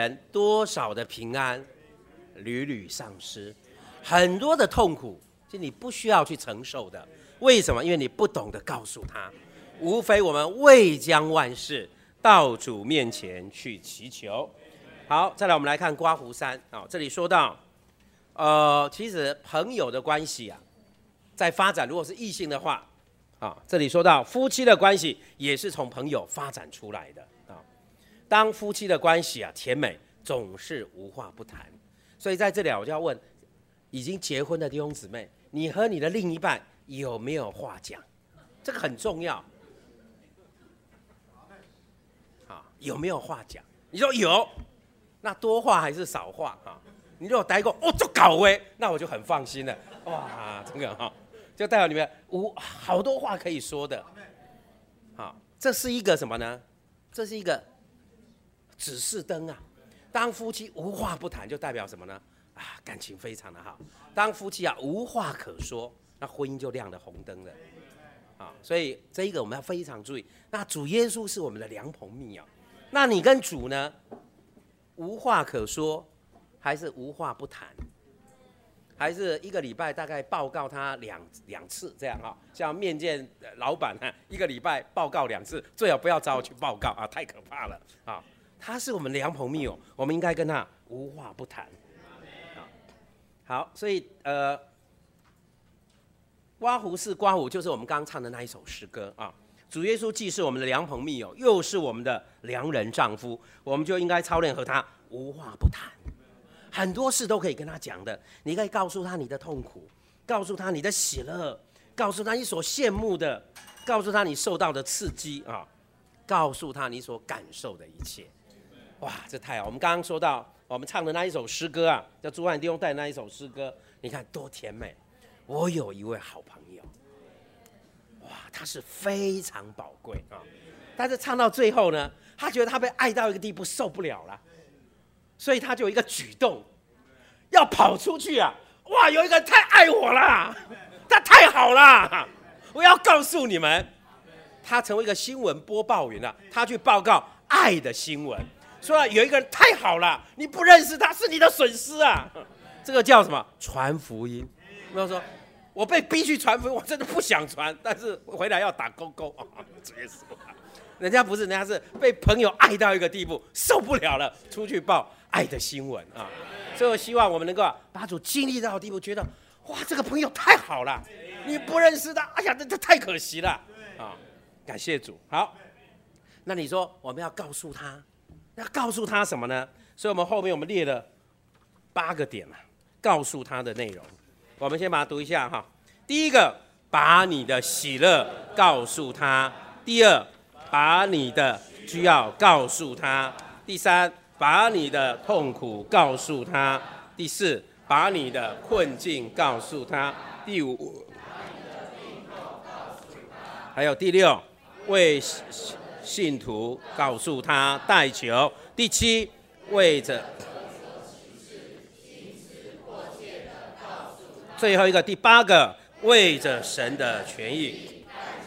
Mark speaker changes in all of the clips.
Speaker 1: 多少的平安屡屡丧失，很多的痛苦是你不需要去承受的。为什么？因为你不懂得告诉他。无非我们未将万事到主面前去祈求。好，再来我们来看刮胡3。这里说到，其实朋友的关系啊，在发展，如果是异性的话，这里说到夫妻的关系也是从朋友发展出来的啊。当夫妻的关系啊甜美，总是无话不谈。所以在这里我就要问，已经结婚的弟兄姊妹，你和你的另一半有没有话讲？这个很重要。有没有话讲？你说有，那多话还是少话啊？你如果待过就搞喂，那我就很放心了。哇，这个就代表你们好多话可以说的。好，这是一个什么呢？这是一个指示灯啊。当夫妻无话不谈，就代表什么呢？感情非常的好。当夫妻无话可说，那婚姻就亮了红灯了。所以这一个我们要非常注意。那主耶稣是我们的良朋密友，那你跟主呢，无话可说，还是无话不谈？还是一个礼拜大概报告他两次这样像面见老板一个礼拜报告2次，最好不要找我去报告太可怕了他是我们良朋密友，我们应该跟他无话不谈。好，所以刮胡是刮胡，就是我们刚刚唱的那一首诗歌主耶稣既是我们的良朋密友，又是我们的良人丈夫，我们就应该操练和他无话不谈。很多事都可以跟他讲的，你可以告诉他你的痛苦，告诉他你的喜乐，告诉他你所羡慕的，告诉他你受到的刺激告诉他你所感受的一切。哇，这太好！我们刚刚说到我们唱的那一首诗歌叫朱汉弟兄带的那一首诗歌，你看多甜美。我有一位好朋友，哇，他是非常宝贵但是唱到最后呢，他觉得他被爱到一个地步受不了了，所以他就有一个举动，要跑出去哇，有一个人太爱我了，他太好了，我要告诉你们，他成为一个新闻播报员了，他去报告爱的新闻，说有一个人太好了，你不认识他是你的损失这个叫什么？传福音。没有说，我被逼去传福音，我真的不想传，但是回来要打勾勾主耶稣人家不是，人家是被朋友爱到一个地步，受不了了，出去报爱的新闻所以我希望我们能够把主经历到的地步，觉得哇，这个朋友太好了，你不认识他，哎呀，这太可惜了感谢主。好，那你说我们要告诉他什么呢？所以我们后面我们列了8个点告诉他的内容。我们先把它读一下第一个，把你的喜乐告诉他；第二，把你的需要告诉他；第三，把你的痛苦告诉他；第四，把你的困境告诉他；第五，还有第六，为信徒告诉他代求；第七，为着最后一个第8个，为着神的权益。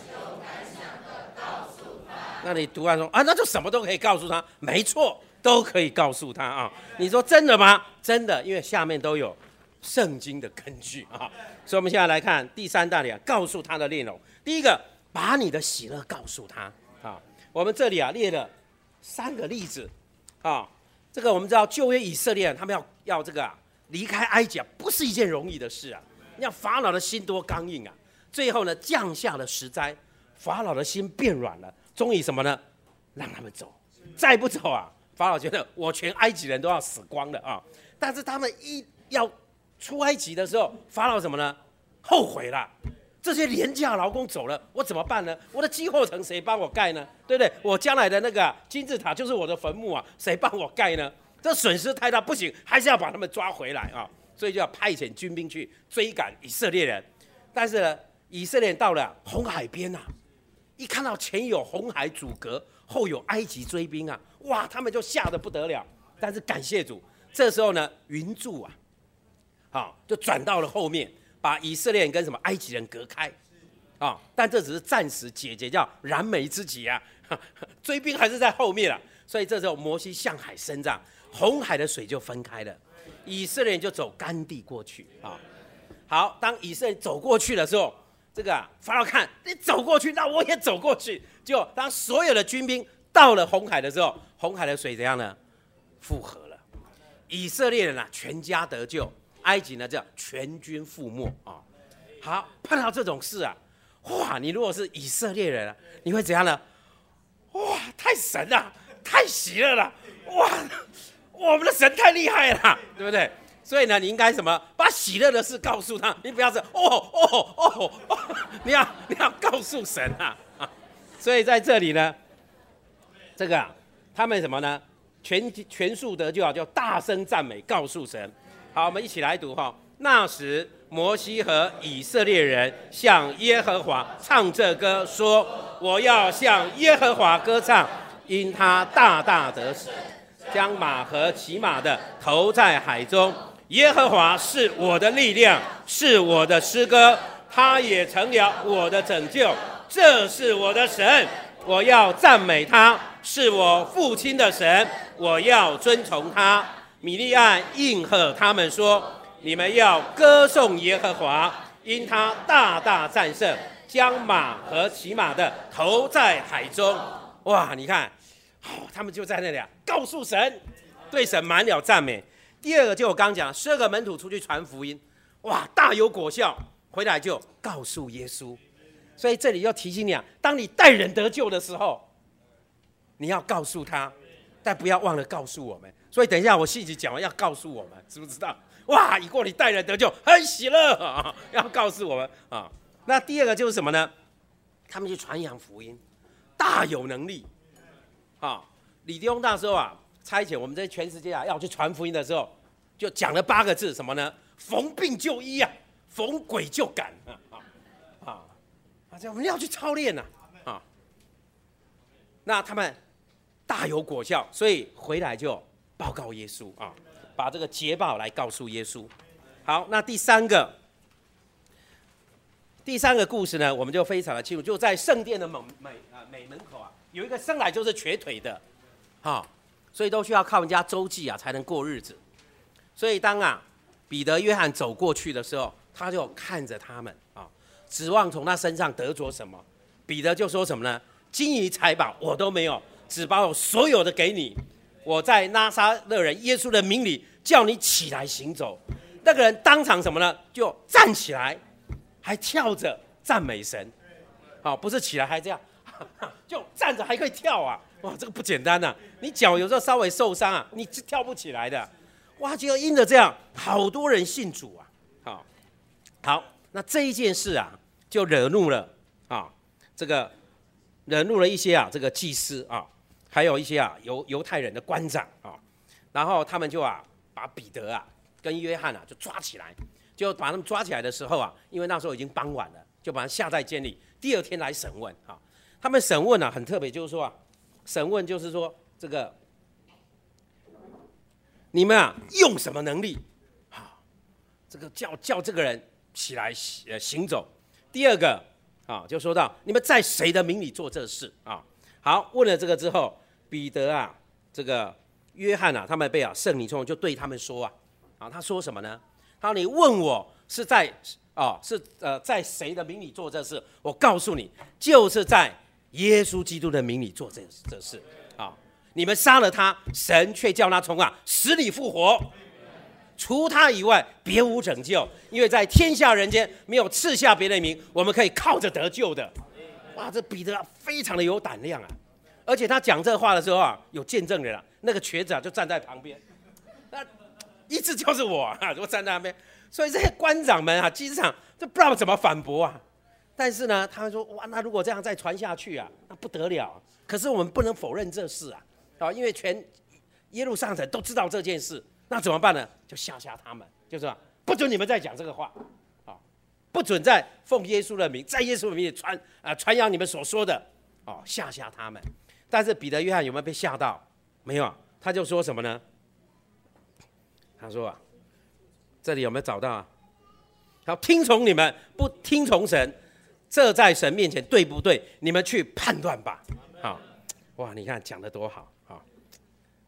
Speaker 1: 那你读完说那就什么都可以告诉他，没错，都可以告诉他你说真的吗？真的，因为下面都有圣经的根据所以我们现在来看第3大点，告诉他的内容。第一个，把你的喜乐告诉他我们这里列了3个例子这个我们知道旧约以色列人他们要这个离开埃及不是一件容易的事你看法老的心多刚硬最后呢降下了10灾，法老的心变软了，终于什么呢？让他们走，再不走法老觉得我全埃及人都要死光了但是他们一要出埃及的时候，法老什么呢？后悔了，这些廉价劳工走了，我怎么办呢？我的基后城谁帮我盖呢？对不对？我将来的那个金字塔就是我的坟墓谁帮我盖呢？这损失太大，不行，还是要把他们抓回来所以就要派遣军兵去追赶以色列人。但是呢，以色列人到了红海边一看到前有红海阻隔，后有埃及追兵哇，他们就吓得不得了。但是感谢主，这时候呢，云柱就转到了后面，把以色列人跟什么埃及人隔开但这只是暂时解决，叫燃眉之急追兵还是在后面所以这时候摩西向海伸张， 红海的水就分开了，以色列人就走干地过去啊。好，当以色列走过去的时候，这个法老看你走过去，那我也走过去。就当所有的军兵到了红海的时候，红海的水怎样呢？复合了，以色列人全家得救，埃及呢叫全军覆没啊。好，碰到这种事哇，你如果是以色列人你会怎样呢？哇，太神了，太喜乐了，哇，我们的神太厉害了，对不对？所以呢，你应该什么？把喜乐的事告诉他，你不要说你要告诉神啊。所以在这里呢，这个他们什么呢？全数得救就大声赞美，告诉神。好，我们一起来读那时摩西和以色列人向耶和华唱这歌，说：我要向耶和华歌唱，因他大大得胜，将马和骑马的投在海中。耶和华是我的力量，是我的诗歌，他也成了我的拯救。这是我的神，我要赞美他，是我父亲的神，我要尊崇他。米利暗应和他们说：你们要歌颂耶和华，因他大大战胜，将马和骑马的投在海中。哇，你看，他们就在那里告诉神，对神满了赞美。第二个就我刚讲，12个门徒出去传福音，哇，大有果效，回来就告诉耶稣。所以这里要提醒你当你带人得救的时候，你要告诉他，但不要忘了告诉我们。所以等一下我细节讲完要告诉我们，知不知道？哇，以后你带人得救很喜乐要告诉我们那第二个就是什么呢？他们去传扬福音，大有能力李弟兄那时候差遣我们在全世界要去传福音的时候，就讲了8个字，什么呢？逢病就医逢鬼就赶我们要去操练那他们大有果效，所以回来就报告耶稣把这个捷报来告诉耶稣。好，那第三个故事呢，我们就非常的清楚，就在圣殿的美门口有一个生来就是瘸腿的所以都需要靠人家周济才能过日子。所以当彼得、约翰走过去的时候，他就看着他们指望从他身上得着什么。彼得就说什么呢？金银财宝我都没有，只把我所有的给你。我在拿撒勒人耶稣的名里叫你起来行走。那个人当场什么呢？就站起来，还跳着赞美神。不是起来还这样，就站着还可以跳哇，这个不简单你脚有时候稍微受伤你是跳不起来的。哇，就因着这样，好多人信主好，那这一件事就惹怒了惹怒了一些这个祭司还有一些犹太人的官长然后他们就把彼得跟约翰就抓起来，就把他们抓起来的时候因为那时候已经傍晚了，就把他下在监里，第二天来审问他们审问很特别，就是说审问就是说这个你们用什么能力这个叫这个人起来行走。第二个就说到你们在谁的名里做这事好，问了这个之后，彼得这个约翰他们被圣灵充满，就对他们说他说什么呢？他说你问我是在在谁的名里做这事，我告诉你，就是在耶稣基督的名里做这事你们杀了他，神却叫他从死里复活，除他以外别无拯救，因为在天下人间没有赐下别的名，我们可以靠着得救的。哇，这彼得非常的有胆量而且他讲这话的时候有见证人那个瘸子就站在旁边，那一直就是我就站在那边。所以这些官长们基本上就不知道怎么反驳但是呢，他们说哇，那如果这样再传下去那不得了。可是我们不能否认这事因为全耶路撒冷人都知道这件事，那怎么办呢？就吓他们，就是不准你们再讲这个话不准再奉耶稣的名，在耶稣的名里传扬你们所说的吓他们。但是彼得、约翰有没有被吓到？没有他就说什么呢？他说这里有没有找到好，听从你们，不听从神，这在神面前对不对？你们去判断吧。哇，你看讲得多好好，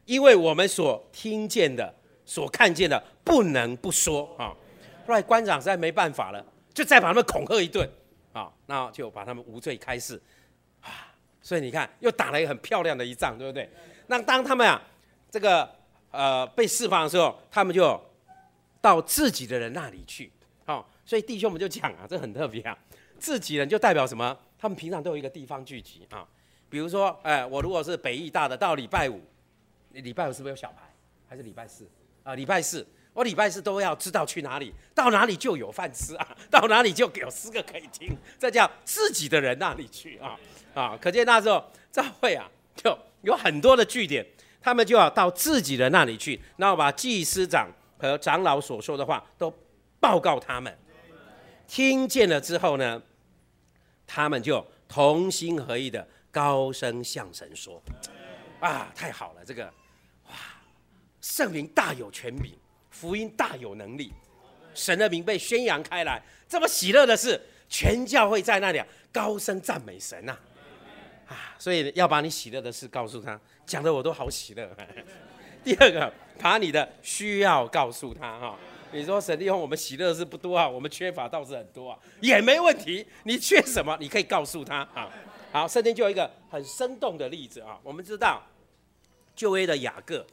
Speaker 1: 因为我们所听见的、所看见的，不能不说啊。后来官长实在没办法了，就再把他们恐吓一顿啊，那就把他们无罪开释啊。所以你看，又打了一个很漂亮的一仗，对不对？那当他们这个被释放的时候，他们就到自己的人那里去。所以弟兄们就讲这很特别自己人就代表什么？他们平常都有一个地方聚集比如说，我如果是北艺大的，到礼拜五是不是有小牌？还是礼拜四？礼拜四，我礼拜四都要知道去哪里，到哪里就有饭吃到哪里就有诗歌可以听，这叫自己的人那里去可见那时候教会就有很多的据点，他们就要到自己的那里去，然后把祭司长和长老所说的话都报告他们。听见了之后呢，他们就同心合意的高声向神说：“太好了！这个圣灵大有权柄，福音大有能力，神的名被宣扬开来。这么喜乐的是，全教会在那里高声赞美神所以要把你喜乐的事告诉他，讲的我都好喜乐。第二个，把你的需要告诉他你说神利用我们喜乐的事不多我们缺乏倒是很多也没问题。你缺什么，你可以告诉他好，圣经就有一个很生动的例子我们知道旧约的雅各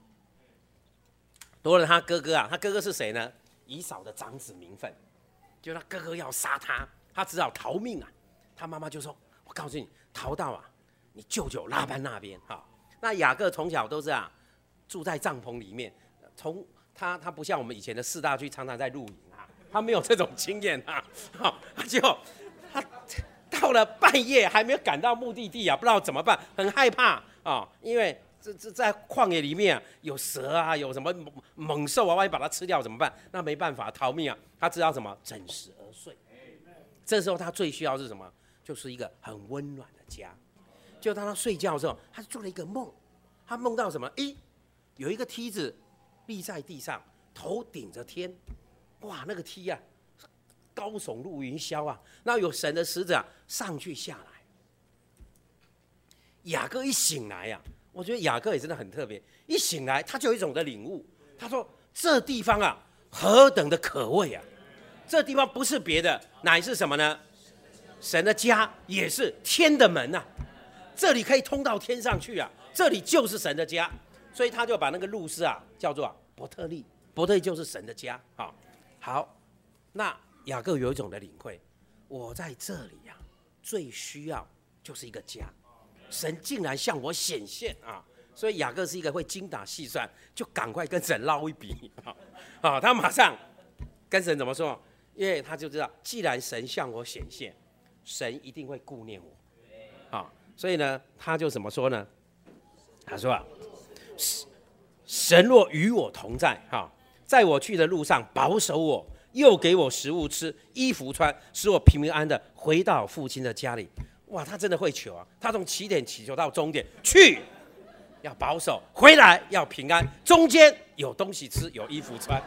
Speaker 1: 夺了他哥哥他哥哥是谁呢？以扫的长子名分，就他哥哥要杀他，他只好逃命他妈妈就说：“我告诉你，逃到你舅舅拉班那边那雅各从小都是住在帐篷里面，他不像我们以前的四大区常常在露营他没有这种经验就他到了半夜还没有赶到目的地不知道怎么办，很害怕因为这在旷野里面有蛇有什么猛兽万一把它吃掉怎么办？那没办法逃命他知道什么？枕食而睡。这时候他最需要是什么？就是一个很温暖的家。就当他睡觉的时候，他做了一个梦，他梦到什么？有一个梯子立在地上，头顶着天，那个梯高耸入云霄那有神的使者上去下来。雅各一醒来我觉得雅各也真的很特别，一醒来他就有一种的领悟，他说这地方何等的可畏这地方不是别的，乃是什么呢？神的家，也是天的门这里可以通到天上去这里就是神的家。所以他就把那个路斯叫做伯特利，伯特利就是神的家好，那雅各有一种的领会，我在这里最需要就是一个家，神竟然向我显现所以雅各是一个会精打细算，就赶快跟神捞一笔他马上跟神怎么说？因为他就知道，既然神向我显现，神一定会顾念我所以呢，他就怎么说呢？他说神若与我同在在我去的路上保守我，又给我食物吃，衣服穿，使我平平安安的回到父亲的家里。他真的会求他从起点祈求到终点，去要保守，回来要平安，中间有东西吃，有衣服穿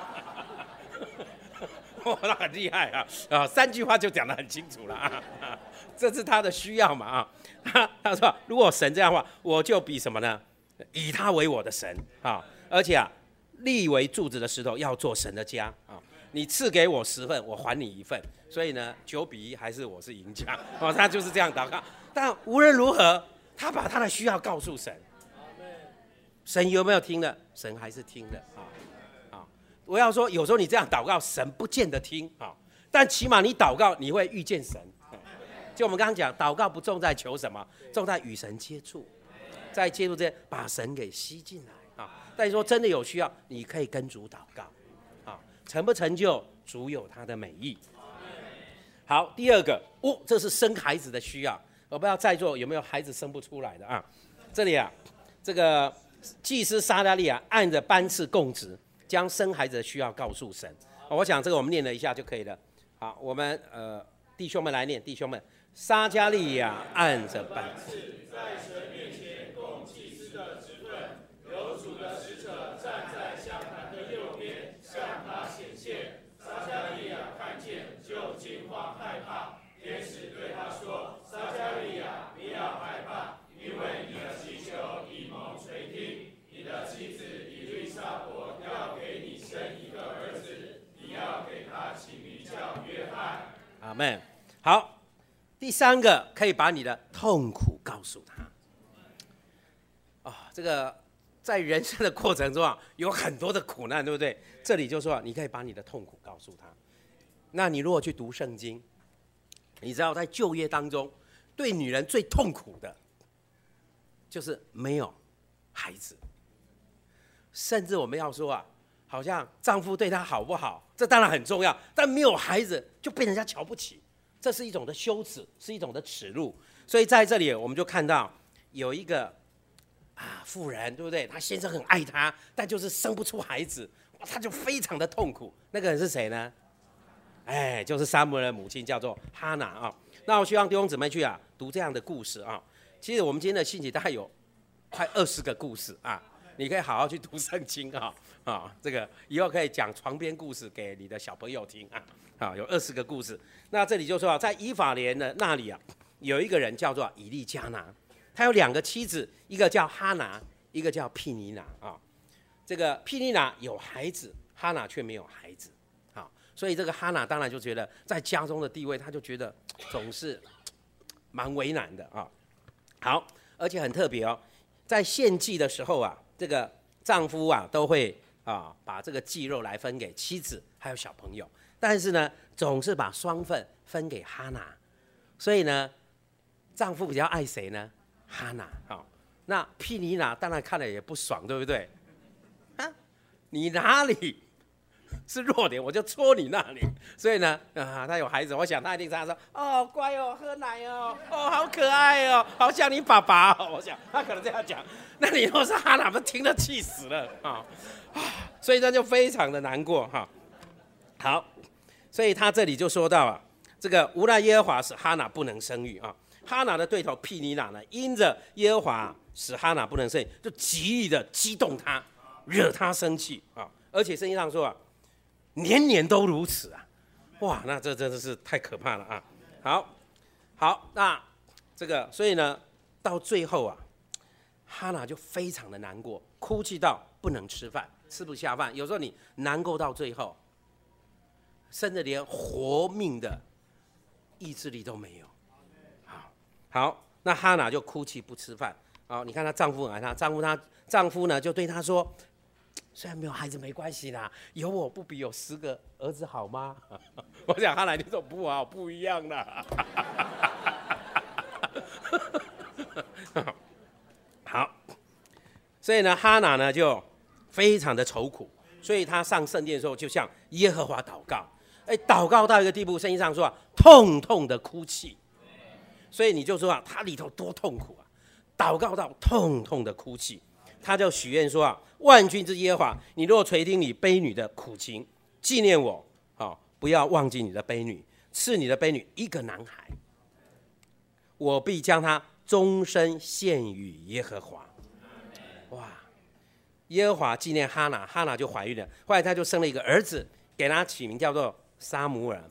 Speaker 1: 那很厉害3句话就讲得很清楚了这是他的需要嘛他说如果神这样的话，我就比什么呢？以他为我的神而且立为柱子的石头要做神的家你赐给我10份，我还你1份，所以呢9-1还是我是赢家他就是这样祷告。但无论如何，他把他的需要告诉神，神有没有听呢？神还是听的我要说，有时候你这样祷告，神不见得听但起码你祷告，你会遇见神就我们刚刚讲，祷告不重在求什么，重在与神接触，在接触之间把神给吸进来但是说真的有需要，你可以跟主祷告成不成就，主有他的美意。好，第二个这是生孩子的需要。我不知道在座有没有孩子生不出来的这里这个祭司撒迦利亚按着班次供职，将生孩子的需要告诉神我想这个我们念了一下就可以了。好，我们弟兄们来念，弟兄们，撒迦利亚按着班次在神面前供祭司的职分，有主的使者站在香坛的右边，向他显现。撒迦利亚看见，就惊慌害怕。天使对他说：“撒迦利亚，不要害怕，因为你的祈求已蒙垂听。 阿们。好，第三个可以把你的痛苦告诉他。这个在人生的过程中有很多的苦难，对不对？这里就说你可以把你的痛苦告诉他。那你如果去读圣经，你知道在旧约当中，对女人最痛苦的，就是没有孩子。甚至我们要说好像丈夫对她好不好，这当然很重要，但没有孩子就被人家瞧不起，这是一种的羞耻，是一种的耻辱。所以在这里我们就看到有一个妇人，对不对？她先生很爱她，但就是生不出孩子，她就非常的痛苦。那个人是谁呢？就是撒母耳的母亲，叫做哈拿那我希望弟兄姊妹去读这样的故事其实我们今天的信息大概有快20个故事你可以好好去读圣经这个以后可以讲床边故事给你的小朋友听有20个故事。那这里就说在以法莲的那里有一个人叫做以利加拿，他有2个妻子，一个叫哈拿，一个叫毗尼拿这个毗尼拿有孩子，哈拿却没有孩子所以这个哈拿当然就觉得在家中的地位，他就觉得总是蛮为难的好，而且很特别在献祭的时候这个丈夫都会把这个祭肉来分给妻子还有小朋友，但是呢总是把双份分给哈拿，所以呢丈夫比较爱谁呢？哈拿那毗尼拿当然看了也不爽，对不对？你哪里是弱点，我就戳你那里。所以呢他有孩子，我想他一定常常说乖喝奶好可爱好像你爸爸我想他可能这样讲。那你若是哈拿，不听得气死了所以他就非常的难过好，所以他这里就说到这个无奈耶和华使哈拿不能生育哈拿的对头毗尼拿呢，因着耶和华使哈拿不能生育，就极力的激动他，惹他生气而且圣经上说年年都如此哇，那这真的是太可怕了好，那这个所以呢到最后哈拿就非常的难过，哭泣到不能吃饭，吃不下饭。有时候你难过到最后，甚至连活命的意志力都没有好，那哈拿就哭泣不吃饭你看她丈夫很爱她，丈夫呢就对她说，虽然没有孩子没关系啦，有我不比有10个儿子好吗？我想哈拿你说不好，不一样啦。好，所以呢哈拿呢就非常的愁苦，所以他上圣殿的时候就向耶和华祷告，祷告到一个地步，圣经上说痛痛的哭泣。所以你就说他里头多痛苦祷告到痛痛的哭泣。他就许愿说万军之耶和华，你若垂听你婢女的苦情，纪念我不要忘记你的婢女，赐你的婢女一个男孩，我必将他终身献与耶和华。哇，耶和华纪念哈拿，哈拿就怀孕了，后来他就生了一个儿子，给他起名叫做撒母耳。